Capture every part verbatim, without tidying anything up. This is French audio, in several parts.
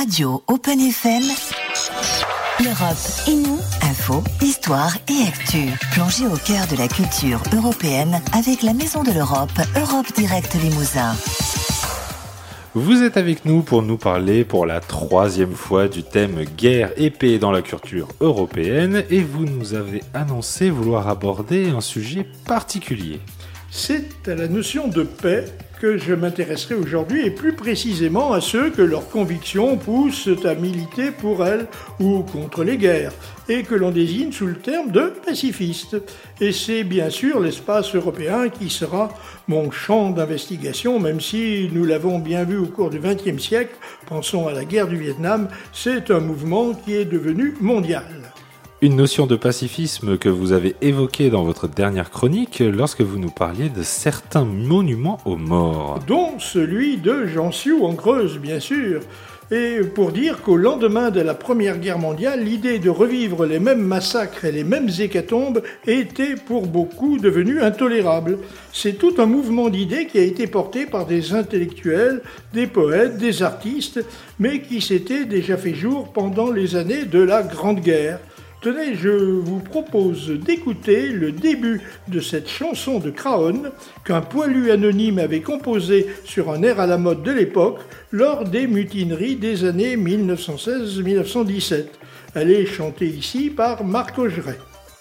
Radio Open F M. L'Europe et nous, info, histoire et actu. Plongez au cœur de la culture européenne avec la Maison de l'Europe, Europe Direct Limousin. Vous êtes avec nous pour nous parler pour la troisième fois du thème guerre et paix dans la culture européenne et vous nous avez annoncé vouloir aborder un sujet particulier. C'est à la notion de paix que je m'intéresserai aujourd'hui et plus précisément à ceux que leurs convictions poussent à militer pour elles ou contre les guerres et que l'on désigne sous le terme de pacifistes. Et c'est bien sûr l'espace européen qui sera mon champ d'investigation, même si nous l'avons bien vu au cours du vingtième siècle, pensons à la guerre du Vietnam, c'est un mouvement qui est devenu mondial. Une notion de pacifisme que vous avez évoquée dans votre dernière chronique lorsque vous nous parliez de certains monuments aux morts. Dont celui de Jansiu en Creuse, bien sûr. Et pour dire qu'au lendemain de la Première Guerre mondiale, l'idée de revivre les mêmes massacres et les mêmes hécatombes était pour beaucoup devenue intolérable. C'est tout un mouvement d'idées qui a été porté par des intellectuels, des poètes, des artistes, mais qui s'était déjà fait jour pendant les années de la Grande Guerre. Tenez, je vous propose d'écouter le début de cette chanson de Craonne qu'un poilu anonyme avait composée sur un air à la mode de l'époque lors des mutineries des années mille neuf cent seize mille neuf cent dix-sept. Elle est chantée ici par Marc Augeret.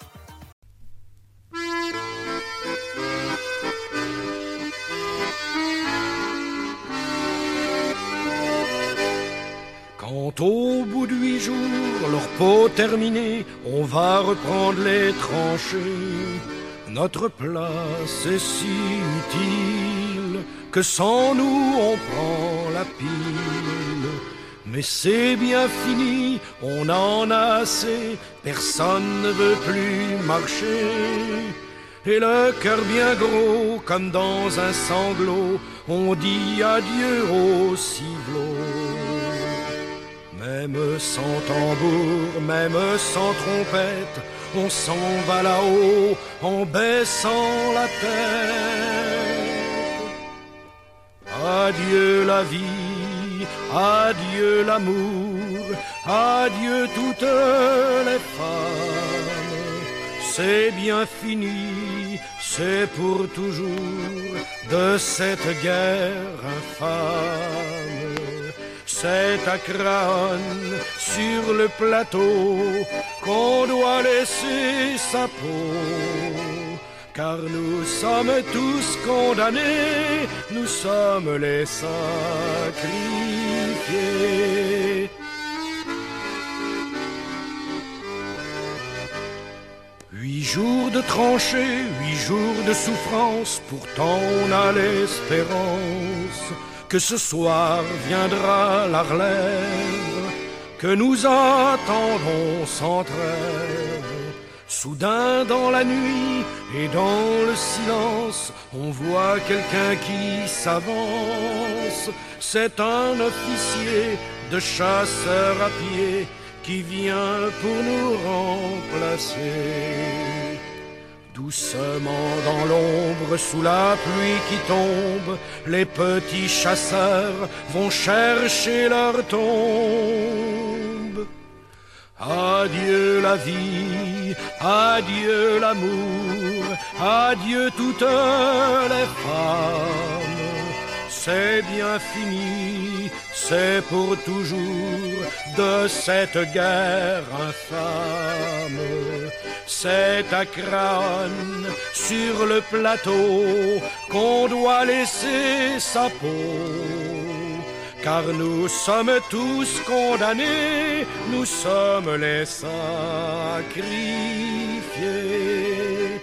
Quand au bout de huit jours, leur peau terminée, on va reprendre les tranchées. Notre place est si utile que sans nous on prend la pile. Mais c'est bien fini, on en a assez, personne ne veut plus marcher. Et le cœur bien gros, comme dans un sanglot, on dit adieu au ciblot. Même sans tambour, même sans trompette, on s'en va là-haut en baissant la tête. Adieu la vie, adieu l'amour, adieu toutes les femmes. C'est bien fini, c'est pour toujours de cette guerre infâme. C'est à Craonne, sur le plateau, qu'on doit laisser sa peau. Car nous sommes tous condamnés, nous sommes les sacrifiés. Huit jours de tranchées, huit jours de souffrance, pourtant on a l'espérance que ce soir viendra la relève, que nous attendons sans trêve. Soudain dans la nuit et dans le silence, on voit quelqu'un qui s'avance. C'est un officier de chasseurs à pied qui vient pour nous remplacer. Doucement dans l'ombre, sous la pluie qui tombe, les petits chasseurs vont chercher leur tombe. Adieu la vie, adieu l'amour, adieu toutes les femmes. C'est bien fini, c'est pour toujours de cette guerre infâme. C'est à Craonne, sur le plateau, qu'on doit laisser sa peau. Car nous sommes tous condamnés, nous sommes les sacrifiés.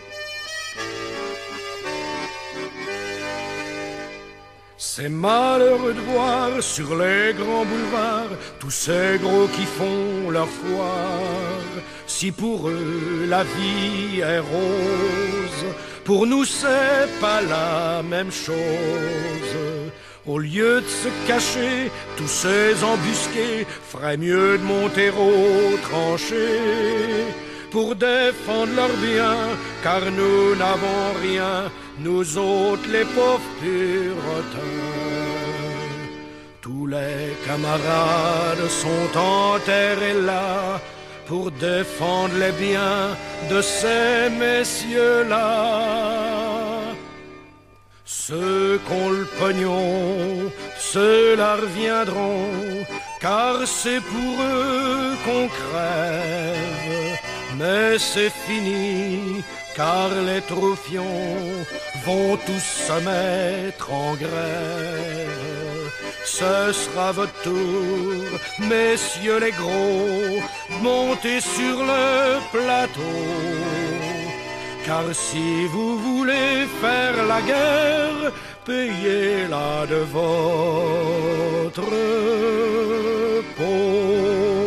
C'est malheureux de voir sur les grands boulevards tous ces gros qui font leur foire. Si pour eux la vie est rose, pour nous c'est pas la même chose. Au lieu de se cacher, tous ces embusqués feraient mieux de monter aux tranchées pour défendre leurs biens, car nous n'avons rien, nous autres les pauvres puritains. Tous les camarades sont en terre et là pour défendre les biens de ces messieurs-là. Ceux qu'ont le pognon, ceux-là reviendront, car c'est pour eux qu'on crève. Mais c'est fini, car les troufions vont tous se mettre en grève. Ce sera votre tour, messieurs les gros, montez sur le plateau. Car si vous voulez faire la guerre, payez-la de votre peau.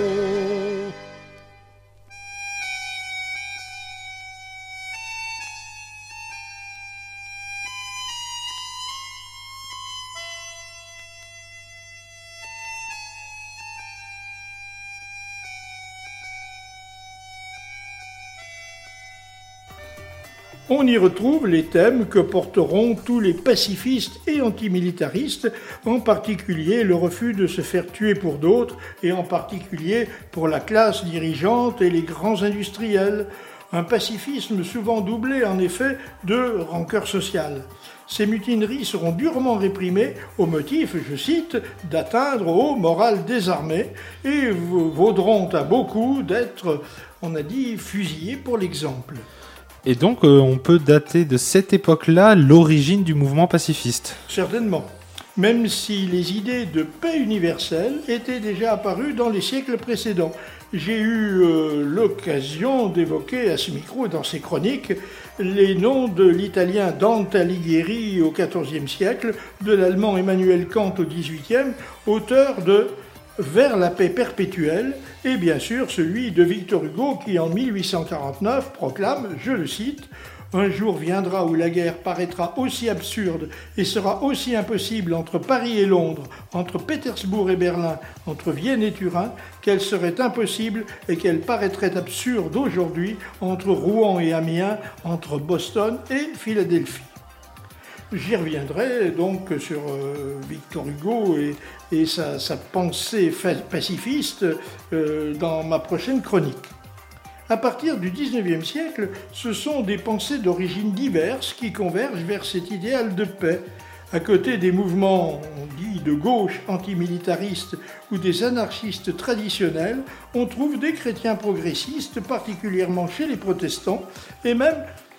On y retrouve les thèmes que porteront tous les pacifistes et antimilitaristes, en particulier le refus de se faire tuer pour d'autres, et en particulier pour la classe dirigeante et les grands industriels. Un pacifisme souvent doublé en effet de rancœur sociale. Ces mutineries seront durement réprimées au motif, je cite, d'atteindre au moral des armées et vaudront à beaucoup d'être, on a dit, fusillés pour l'exemple. Et donc, euh, on peut dater de cette époque-là l'origine du mouvement pacifiste. Certainement. Même si les idées de paix universelle étaient déjà apparues dans les siècles précédents. J'ai eu euh, l'occasion d'évoquer à ce micro, dans ces chroniques, les noms de l'italien Dante Alighieri au quatorzième siècle, de l'allemand Emmanuel Kant au dix-huitième, auteur de Vers la paix perpétuelle, et bien sûr celui de Victor Hugo qui en mille huit cent quarante-neuf proclame, je le cite, « Un jour viendra où la guerre paraîtra aussi absurde et sera aussi impossible entre Paris et Londres, entre Pétersbourg et Berlin, entre Vienne et Turin, qu'elle serait impossible et qu'elle paraîtrait absurde aujourd'hui entre Rouen et Amiens, entre Boston et Philadelphie. » J'y reviendrai donc sur euh, Victor Hugo et, et sa, sa pensée pacifiste euh, dans ma prochaine chronique. À partir du dix-neuvième siècle, ce sont des pensées d'origine diverses qui convergent vers cet idéal de paix. À côté des mouvements dits de gauche antimilitaristes ou des anarchistes traditionnels, on trouve des chrétiens progressistes, particulièrement chez les protestants, et même,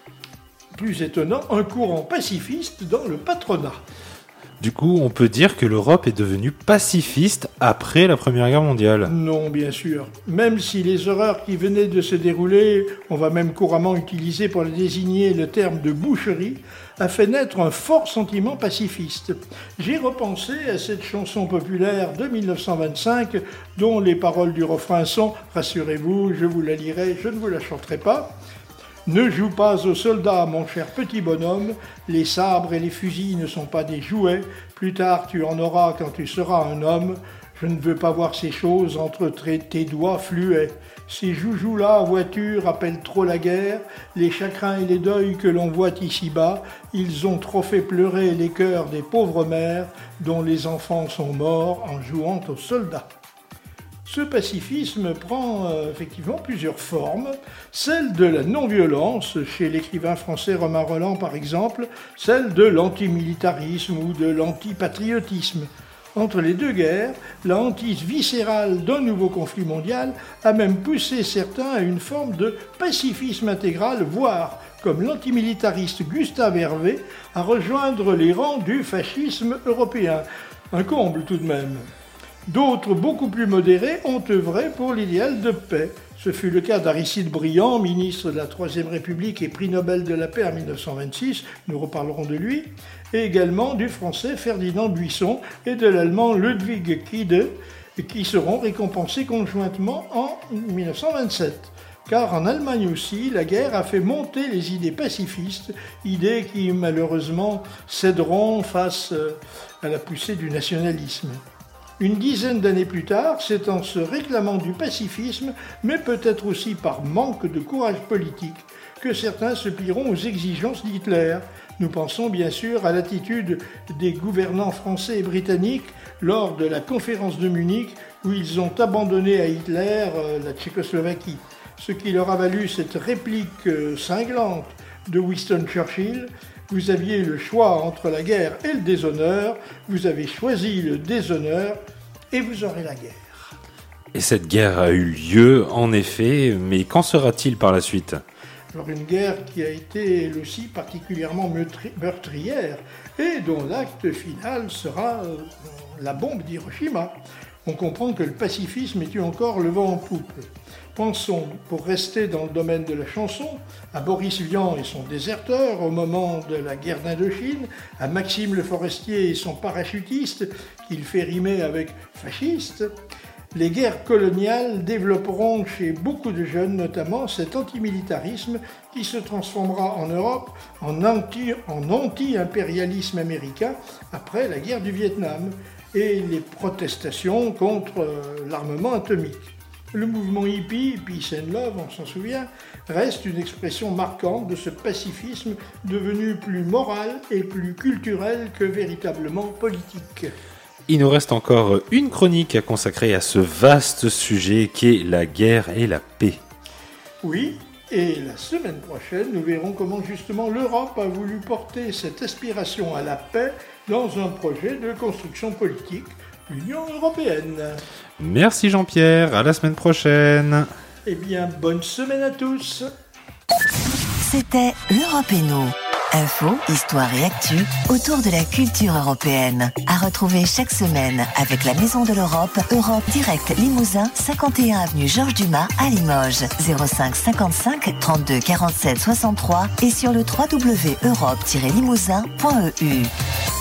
plus étonnant, un courant pacifiste dans le patronat. Du coup, on peut dire que l'Europe est devenue pacifiste après la Première Guerre mondiale. Non, bien sûr. Même si les horreurs qui venaient de se dérouler, on va même couramment utiliser pour désigner le terme de boucherie, a fait naître un fort sentiment pacifiste. J'ai repensé à cette chanson populaire de mille neuf cent vingt-cinq, dont les paroles du refrain sont « Rassurez-vous, je vous la lirai, je ne vous la chanterai pas ». Ne joue pas aux soldats, mon cher petit bonhomme, les sabres et les fusils ne sont pas des jouets, plus tard tu en auras quand tu seras un homme, je ne veux pas voir ces choses entre tes doigts fluets. Ces joujoux-là en voiture rappellent trop la guerre, les chagrins et les deuils que l'on voit ici-bas, ils ont trop fait pleurer les cœurs des pauvres mères dont les enfants sont morts en jouant aux soldats. Ce pacifisme prend euh, effectivement plusieurs formes, celle de la non-violence, chez l'écrivain français Romain Rolland par exemple, celle de l'antimilitarisme ou de l'antipatriotisme. Entre les deux guerres, la hantise viscérale d'un nouveau conflit mondial a même poussé certains à une forme de pacifisme intégral, voire, comme l'antimilitariste Gustave Hervé, à rejoindre les rangs du fascisme européen. Un comble tout de même. D'autres, beaucoup plus modérés, ont œuvré pour l'idéal de paix. Ce fut le cas d'Aristide Briand, ministre de la Troisième République et prix Nobel de la paix en mille neuf cent vingt-six, nous reparlerons de lui, et également du français Ferdinand Buisson et de l'allemand Ludwig Quidde, qui seront récompensés conjointement en mille neuf cent vingt-sept. Car en Allemagne aussi, la guerre a fait monter les idées pacifistes, idées qui malheureusement céderont face à la poussée du nationalisme. Une dizaine d'années plus tard, c'est en se réclamant du pacifisme, mais peut-être aussi par manque de courage politique, que certains se plieront aux exigences d'Hitler. Nous pensons bien sûr à l'attitude des gouvernants français et britanniques lors de la conférence de Munich où ils ont abandonné à Hitler euh, la Tchécoslovaquie, ce qui leur a valu cette réplique euh, cinglante de Winston Churchill. Vous aviez le choix entre la guerre et le déshonneur, vous avez choisi le déshonneur et vous aurez la guerre. Et cette guerre a eu lieu, en effet, mais qu'en sera-t-il par la suite ? Alors une guerre qui a été elle aussi particulièrement meurtrière et dont l'acte final sera euh, la bombe d'Hiroshima. On comprend que le pacifisme est eu encore le vent en poupe. Pensons, pour rester dans le domaine de la chanson, à Boris Vian et son déserteur au moment de la guerre d'Indochine, à Maxime Le Forestier et son parachutiste, qu'il fait rimer avec fasciste. Les guerres coloniales développeront chez beaucoup de jeunes notamment cet antimilitarisme qui se transformera en Europe en, anti, en anti-impérialisme américain après la guerre du Vietnam et les protestations contre euh, l'armement atomique. Le mouvement hippie, Peace and Love, on s'en souvient, reste une expression marquante de ce pacifisme devenu plus moral et plus culturel que véritablement politique. Il nous reste encore une chronique à consacrer à ce vaste sujet qu'est la guerre et la paix. Oui, et la semaine prochaine, nous verrons comment justement l'Europe a voulu porter cette aspiration à la paix dans un projet de construction politique, l'Union européenne. Merci Jean-Pierre, à la semaine prochaine. Eh bien, bonne semaine à tous. C'était l'Europe et nous. Info, histoire et actu autour de la culture européenne. À retrouver chaque semaine avec la Maison de l'Europe, Europe Direct Limousin, cinquante et un avenue Georges Dumas à Limoges, zéro cinq cinquante-cinq trente-deux quarante-sept soixante-trois et sur le w w w point europe tiret limousin point e u.